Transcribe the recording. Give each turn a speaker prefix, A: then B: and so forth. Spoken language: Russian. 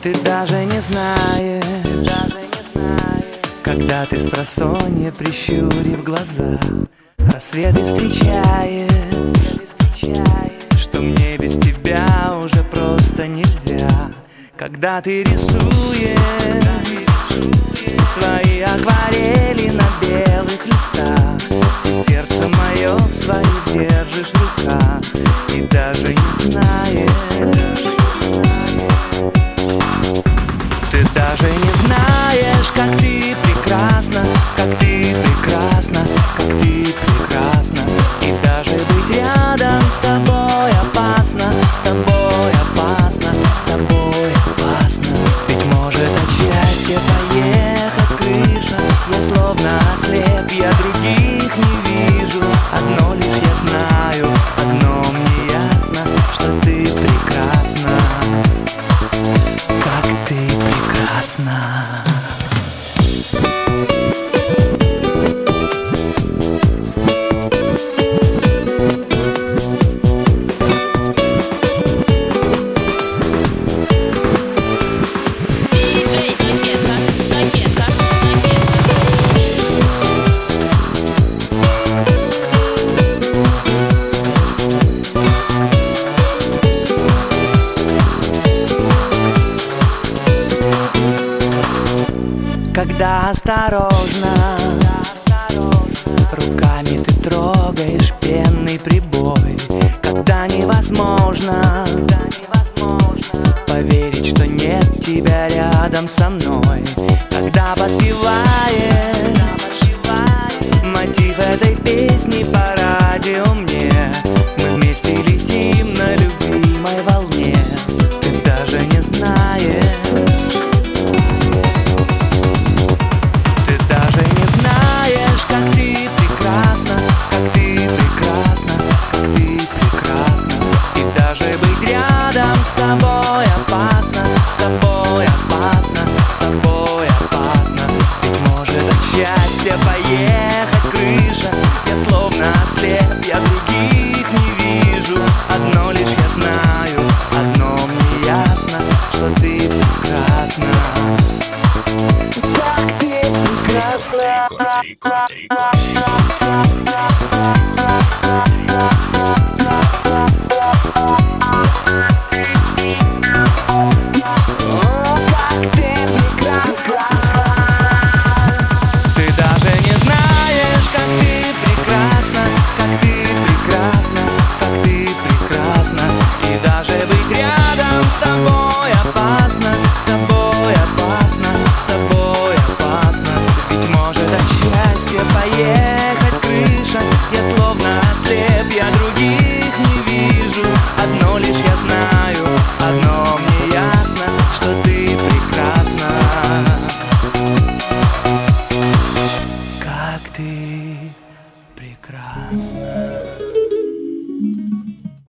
A: Ты даже не знаешь, когда ты спросонья, прищурив глаза, рассветы встречаешь, что мне без тебя уже просто нельзя. Когда ты рисуешь свои акварели на белых листах, ты сердце мое в своих держишь в руках и даже не знаешь. Ты даже не знаешь, как ты прекрасна, как ты прекрасна, как ты прекрасна. И даже быть рядом с тобой опасно, с тобой опасно, с тобой опасно. Ведь может от счастья поехать крыша. Я словно ослеп, я других не вижу. Одно лишь я знаю, одно мне ясно, что ты прекрасна, как ты прекрасна. Когда осторожно руками ты трогаешь пенный прибой, когда невозможно поверить, что нет тебя рядом со мной, когда подпеваешь мотив этой песни по радио мне, мы вместе летим на любимой волне. Ты даже не знаешь, как ты прекрасна, как ты прекрасна, как ты прекрасна. И даже быть рядом с тобой опасно, с тобой опасно, с тобой опасно. Ведь может от счастья поехать крыша. Я словно ослеп, я других не вижу. Одно лишь я знаю, одно мне ясно, что ты прекрасна, как ты прекрасна. Поехать крыша, я словно ослеп, я других не вижу.